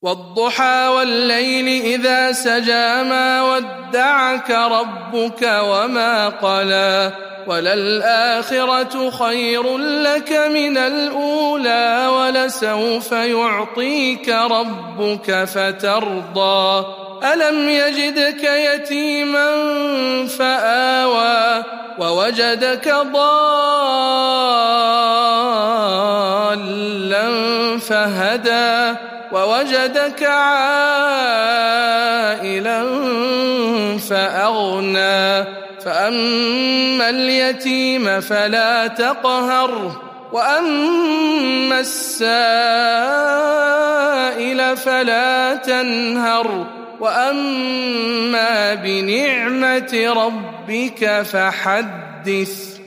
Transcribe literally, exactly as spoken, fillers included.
والضحى والليل إذا سجى ما ودعك ربك وما قلى وللآخرة خير لك من الأولى ولسوف يعطيك ربك فترضى ألم يجدك يتيما فآوى ووجدك ضالا فهدى ووجدك عائلا فأغنى فأما اليتيم فلا تقهر وأما السائل فلا تنهر وأما بنعمة ربك فحدث.